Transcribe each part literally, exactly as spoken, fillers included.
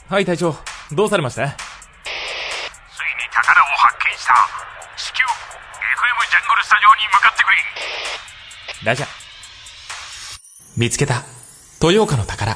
はい隊長、どうされました？ついに宝を発見した。至急 エフエム ジャングルスタジオに向かってくれ。 ラジャー。見つけた豊岡の宝。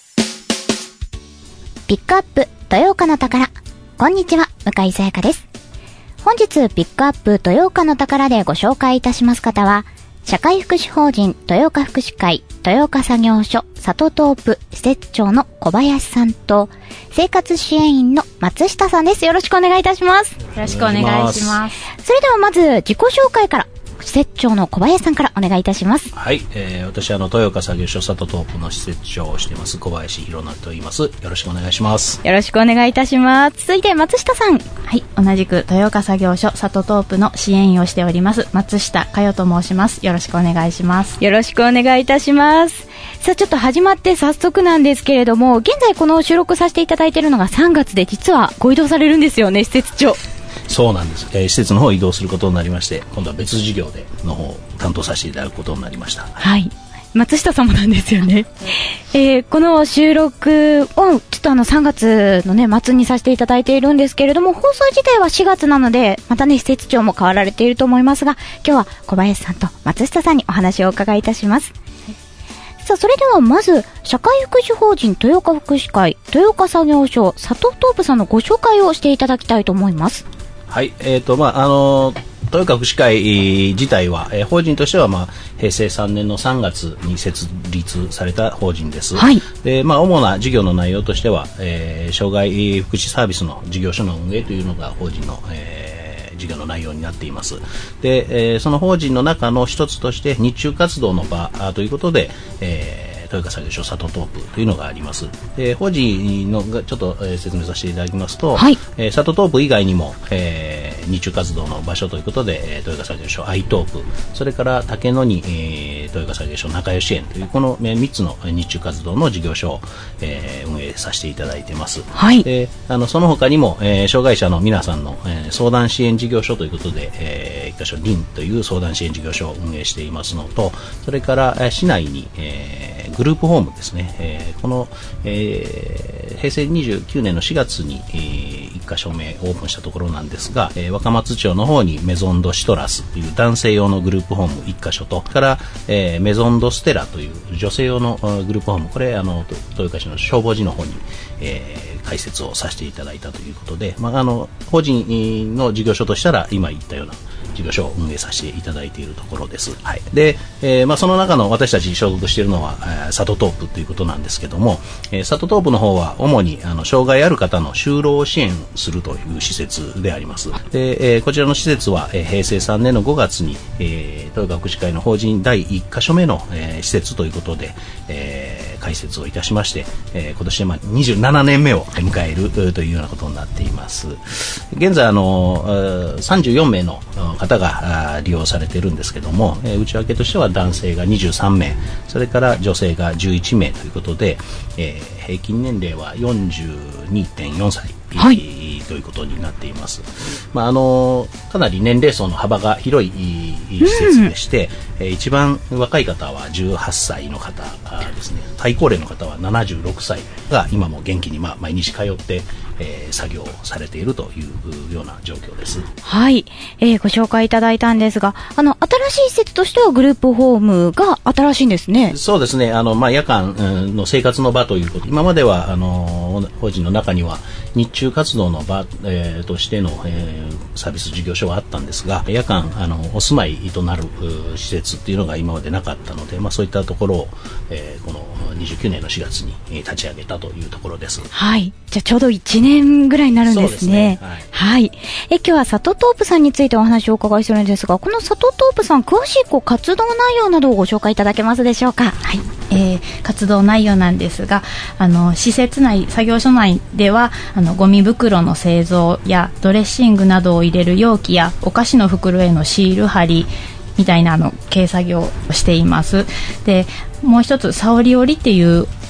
ピックアップ豊岡の宝。こんにちは、向井さやかです。本日ピックアップ豊岡の宝でご紹介いたします方は、社会福祉法人豊岡福祉会豊岡作業所里東部施設長の小林さんと、生活支援員の松下さんです。よろしくお願いいたします。 よろしくお願いします。 それではまず自己紹介から、施設長の小林さんからお願いいたします。 はい、えー、私はあの豊岡作業所里東部の施設長をしています小林弘成と言います。よろしくお願いします。 よろしくお願いいたします。続いて松下さん。 はい、同じく豊岡作業所里東部の支援員をしております松下佳代と申します。よろしくお願いします。 よろしくお願いいたします。さあ、ちょっと始まって早速なんですけれども、現在この収録させていただいているのがさんがつで、実はご移動されるんですよね、施設長。 そうなんです、えー、施設の方を移動することになりまして、今度は別事業での方を担当させていただくことになりました。 はい、松下様なんですよね。えー、この収録をちょっとあのさんがつのね末にさせていただいているんですけれども、放送自体はしがつなので、またね施設長も変わられていると思いますが、今日は小林さんと松下さんにお話をお伺いいたします。さあ、それではまず社会福祉法人豊岡福祉会豊岡作業所里東部さんのご紹介をしていただきたいと思います。 はい、えーとまああの豊岡福祉会自体は、えー、法人としては、まあ、平成さんねんのさんがつに設立された法人です。 はい。で、 まあ、主な事業の内容としては、えー、障害福祉サービスの事業所の運営というのが法人の、えー、事業の内容になっています。で、えー、その法人の中の一つとして日中活動の場ということで、えー豊岡作業所里東部というのがあります。で、法人のちょっと、えー、説明させていただきますと、 はい、 えー、里東部以外にも、えー、日中活動の場所ということで、えー、豊岡作業所愛東部、それから竹野に、えー、豊岡作業所仲良し園というこの、えー、みっつの日中活動の事業所を、えー、運営させていただいています。 はい、 で、あのその他にも、えー、障害者の皆さんの、えー、相談支援事業所ということで、えー、一箇所リンという相談支援事業所を運営していますのと、それから、えー、市内に、えーグループホームですね、えー、この、えー、平成にじゅうきゅうねんのしがつに、えー、いっかしょめオープンしたところなんですが、えー、若松町の方にメゾンドシトラスという男性用のグループホームいっかしょと、から、えー、メゾンドステラという女性用のグループホーム、これあの豊岡市の消防寺の方に、えー、開設をさせていただいたということで、まあ、あの法人の事業所としたら今言ったような事業所を運営させていただいているところです。はい、で、えーまあ、その中の私たち所属しているのは、えー、里東部ということなんですけども、えー、里東部の方は主にあの障害ある方の就労を支援するという施設であります。で、えー、こちらの施設は、えー、平成さんねんのごがつに、えー、豊岡福祉会の法人だいいっかしょめの、えー、施設ということで、えー、開設をいたしまして、えー、今年で、まあ、にじゅうななねんめを迎えるというようなことになっています。現在あのさんじゅうよんめいの方が利用されているんですけども、えー、内訳としては男性がにじゅうさんめい、それから女性がじゅういちめいということで、えー、平均年齢は よんじゅうにてんよんさい、はい、ということになっています。まあ、あのかなり年齢層の幅が広い施設でして、うん、えー、一番若い方はじゅうはっさいの方ですね。最高齢の方はななじゅうろくさいが今も元気に、まあ、毎日通って、えー、作業をされているというような状況です。 はい、えー、ご紹介いただいたんですが、あの新しい施設としてはグループホームが新しいんですね。 そうですね。あの、まあ、夜間の生活の場ということ、今まではあの法人の中には日中活動の場、えー、としての、えー、サービス事業所はあったんですが、夜間あのお住まいとなる施設っていうのが今までなかったので、まあ、そういったところを、えー、このにじゅうきゅうねんのしがつに立ち上げたというところです。 はい、じゃあちょうどいちねんぐらいになるんですね。そうですね。はい、はい、え今日は里東部さんについてお話をお伺いするんですが、この里東部さん詳しいこう活動内容などをご紹介いただけますでしょうか。 はい、えー、活動内容なんですが、あの施設内作業所内ではあのゴミ袋の製造やドレッシングなどを入れる容器やお菓子の袋へのシール貼りみたいなあの軽作業をしています。で、もう一つさおり織りっていう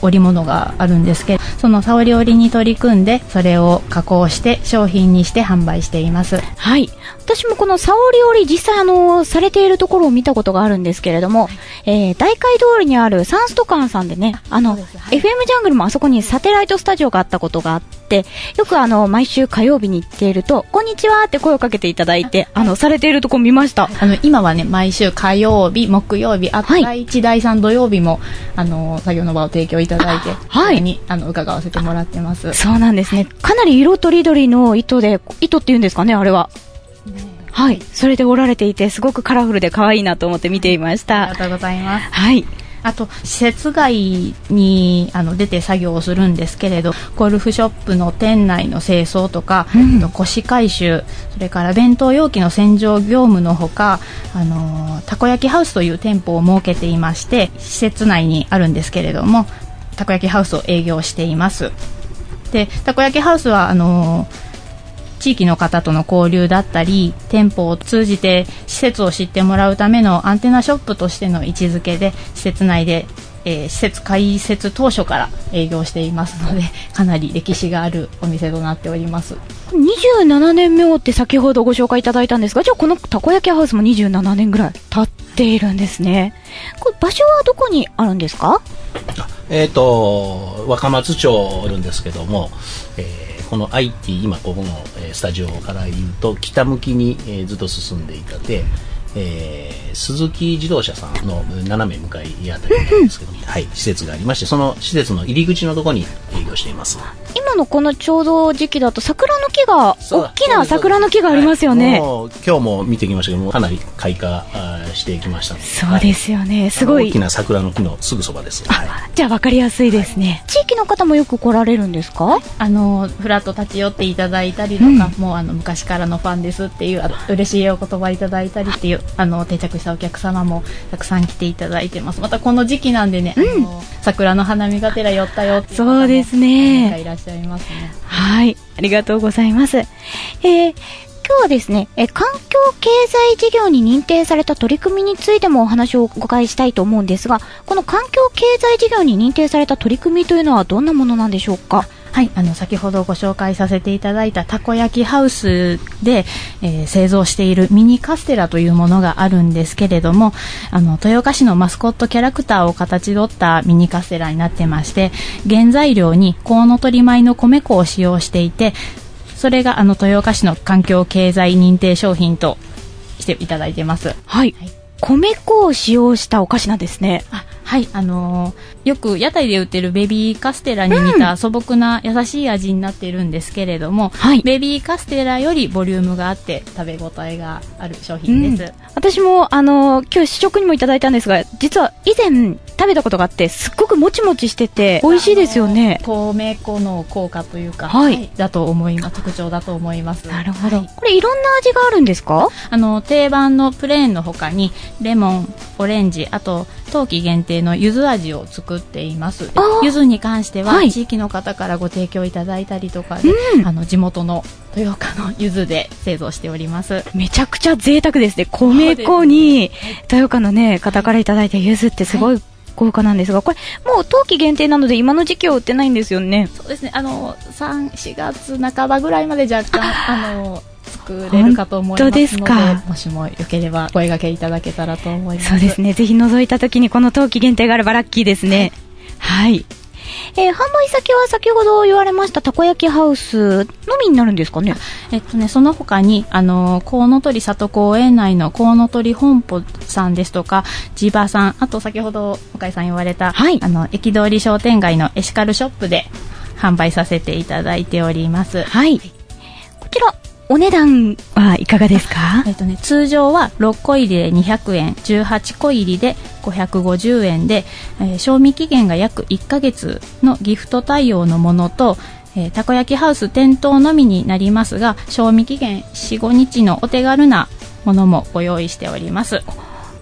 織物があるんですけど、その沙織織に取り組んでそれを加工して商品にして販売しています。 はい、私もこの沙織織実際あのされているところを見たことがあるんですけれども、はい、えー、大街通りにあるサンストカンさんでね、あの、はい、エフエム ジャングルもあそこにサテライトスタジオがあったことがあって、よくあの毎週火曜日に行っているとこんにちはって声をかけていただいて、あのされているところ見ました。 あの今はね、毎週火曜日木曜日、あと第一、だいさん土曜日もあの作業の場を提供いただいて、はい、にあの伺わせてもらってます。 そうなんですね。かなり色とりどりの糸で、糸っていうんですかね、あれは、ね、はい、それで織られていてすごくカラフルで可愛いなと思って見ていました。 ありがとうございます。 はい、 あと施設外にあの出て作業をするんですけれど、ゴルフショップの店内の清掃とか、うん、腰回収、それから弁当容器の洗浄業務のほか、あのたこ焼きハウスという店舗を設けていまして、施設内にあるんですけれども、たこ焼きハウスを営業しています。で、たこ焼きハウスはあの地域の方との交流だったり、店舗を通じて施設を知ってもらうためのアンテナショップとしての位置づけで、施設内で、えー、施設開設当初から営業していますので、かなり歴史があるお店となっております。 にじゅうななねんめをって先ほどご紹介いただいたんですが、じゃあこのたこ焼きハウスもにじゅうななねんぐらい経っているんですね。これ場所はどこにあるんですか？ えっと若松町あるんですけども、えー、この アイティー 今ここのスタジオから言うと北向きに、えー、ずっと進んでいたで、えー、鈴木自動車さんの斜め向かいあたりなんですけども、はい、施設がありまして、その施設の入り口のところに営業しています。 今のこのちょうど時期だと桜の木が、大きな桜の木がありますよね。はい、もう今日も見てきましたけども、かなり開花してきましたので。 そうですよね、はい、すごい大きな桜の木のすぐそばです。はい、 じゃあ分かりやすいですね。はい、地域の方もよく来られるんですか？ あのフラッと立ち寄っていただいたりとか、うん、もうあの昔からのファンですっていう、あ嬉しいお言葉いただいたりっていう、あの定着したお客様もたくさん来ていただいてます。またこの時期なんでね、うん、あの桜の花見がてら寄ったよっていう方もそうですね、 いらっしゃいますね。 はい、ありがとうございます。えー、今日はですね、え環境経済事業に認定された取り組みについてもお話をお伺いしたいと思うんですが、この環境経済事業に認定された取り組みというのはどんなものなんでしょうか？ はい、あの先ほどご紹介させていただいたたこ焼きハウスで、えー、製造しているミニカステラというものがあるんですけれども、あの豊岡市のマスコットキャラクターを形取ったミニカステラになってまして、原材料にコウノトリ米の米粉を使用していて、それがあの豊岡市の環境経済認定商品としていただいています。 はい、はい、米粉を使用したお菓子なんですね。 あ、はい、あのー、よく屋台で売ってるベビーカステラに似た素朴な優しい味になっているんですけれども、うん、ベビーカステラよりボリュームがあって食べ応えがある商品です。うん、 私もあのー、今日試食にもいただいたんですが、実は以前食べたことがあって、すっごくもちもちしてて美味しいですよね。 米粉の効果というか、 はい、 はい、だと思います。特徴だと思います。 なるほど。 はい、 これいろんな味があるんですか？ あの定番のプレーンの他にレモン、オレンジ、あと冬季限定の柚子味を作っています。柚子に関しては、はい、地域の方からご提供いただいたりとかで、うん、あの地元の豊岡の柚子で製造しております。 めちゃくちゃ贅沢ですね。米粉に豊岡の、ね、方からいただいた柚子ってすごい豪華なんですが、これもう冬季限定なので今の時期は売ってないんですよね。 そうですね、あのさん、しがつなかばぐらいまで若干あの作れるかと思いますの で, ですかもしもよければ声掛けいただけたらと思います。 そうですね、ぜひ覗いた時にこの冬季限定があればラッキーですね。はい、はい、えー、販売先は先ほど言われましたたこ焼きハウスのみになるんですかね？ えっとね、その他にあのコウノトリ里公園内のコウノトリ本舗さんですとか地場さん、あと先ほど向井さん言われた、はい、あの駅通り商店街のエシカルショップで販売させていただいております。 はい、こちらお値段はいかがですか？ えっとね、通常はろっこ入りでにひゃくえん、じゅうはちこ入りでごひゃくごじゅうえんで、えー、賞味期限が約いっかげつのギフト対応のものと、えー、たこ焼きハウス店頭のみになりますが、賞味期限よん、ごにちのお手軽なものもご用意しております。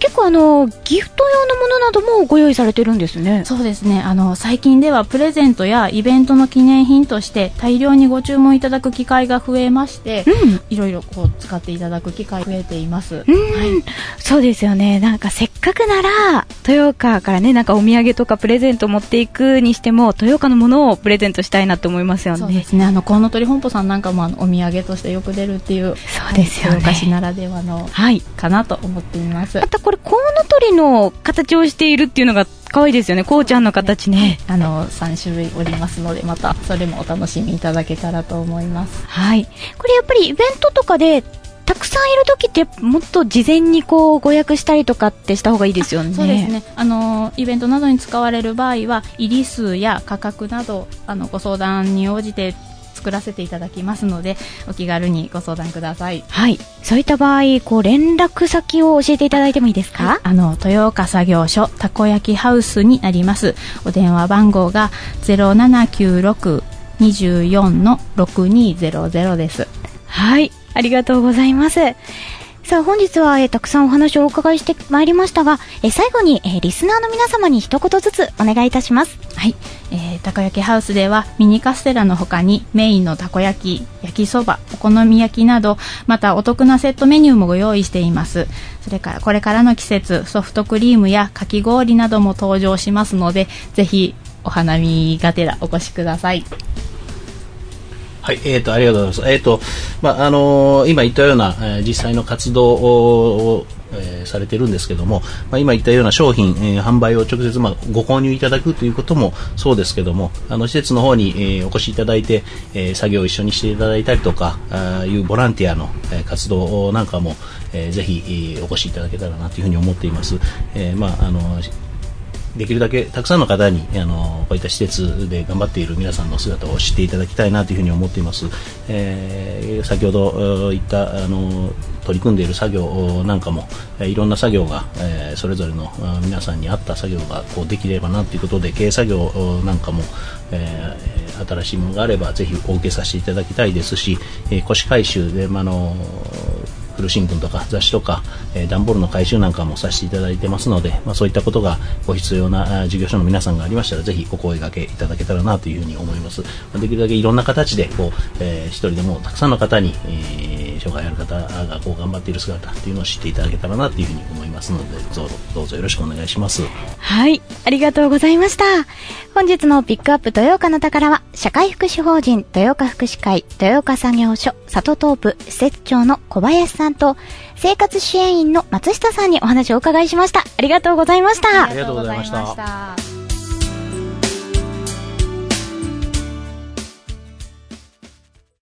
結構あのギフト用のものなどもご用意されてるんですね。 そうですね、あの最近ではプレゼントやイベントの記念品として大量にご注文いただく機会が増えまして、うん、いろいろこう使っていただく機会増えています。 うん、 はい、 そうですよね。なんかせっかくなら豊岡からね、なんかお土産とかプレゼント持っていくにしても豊岡のものをプレゼントしたいなと思いますよね。 そうですね、あのコウノトリ本舗さんなんかもあのお土産としてよく出るっていう、 そうですよね、 豊岡市ならではの、はい、かなと思っています。 またこれコウノトリの形をしているっていうのが可愛いですよね。こうちゃんの形ね、 あのさん種類おりますので、またそれもお楽しみいただけたらと思います。 はい、これやっぱりイベントとかでたくさんいるときってもっと事前にこうご予約したりとかってした方がいいですよね。 そうですね、あのイベントなどに使われる場合は入り数や価格などあのご相談に応じて作らせていただきますので、お気軽にご相談ください。 はい、そういった場合こう連絡先を教えていただいてもいいですか？はい、 あの豊岡作業所たこ焼きハウスになります。お電話番号が ゼロななきゅうろく によん ろくにゼロゼロ です。 はい、ありがとうございます。さあ本日は、えー、たくさんお話をお伺いしてまいりましたが、えー、最後に、えー、リスナーの皆様に一言ずつお願いいたします。 はい、えー、たこ焼きハウスではミニカステラの他にメインのたこ焼き、焼きそば、お好み焼きなどまたお得なセットメニューもご用意しています。それからこれからの季節ソフトクリームやかき氷なども登場しますので、ぜひお花見がてらお越しください。 はい、えーと、ありがとうございます。えーと、まあ、あのー、今言ったような、えー、実際の活動を、えー、されてるんですけども、まあ、今言ったような商品、えー、販売を直接、まあ、ご購入いただくということもそうですけども、あの、施設の方に、えー、お越しいただいて、えー、作業を一緒にしていただいたりとか、ああいうボランティアの、えー、活動なんかも、えー、ぜひ、えー、お越しいただけたらなというふうに思っています。えー、まあ、あのーできるだけたくさんの方にあのこういった施設で頑張っている皆さんの姿を知っていただきたいなというふうに思っています。えー、先ほど言ったあの取り組んでいる作業なんかもいろんな作業が、えー、それぞれの皆さんに合った作業がこうできればなということで、経営作業なんかも、えー、新しいものがあればぜひお受けさせていただきたいですし、えー、古紙回収で、まあの古新聞とか雑誌とか、えー、段ボールの回収なんかもさせていただいてますので、まあ、そういったことがご必要な事業所の皆さんがありましたらぜひお声掛けいただけたらなというふうに思います。できるだけいろんな形でこう、えー、一人でもたくさんの方に、えー、障害ある方がこう頑張っている姿というのを知っていただけたらなというふうに思いますので、どうぞ、どうぞよろしくお願いします。 はい、ありがとうございました。本日のピックアップ豊岡の宝は社会福祉法人豊岡福祉会豊岡作業所里東部施設長の小林さんと生活支援員の松下さんにお話をお伺いしました。ありがとうございました。 ありがとうございました。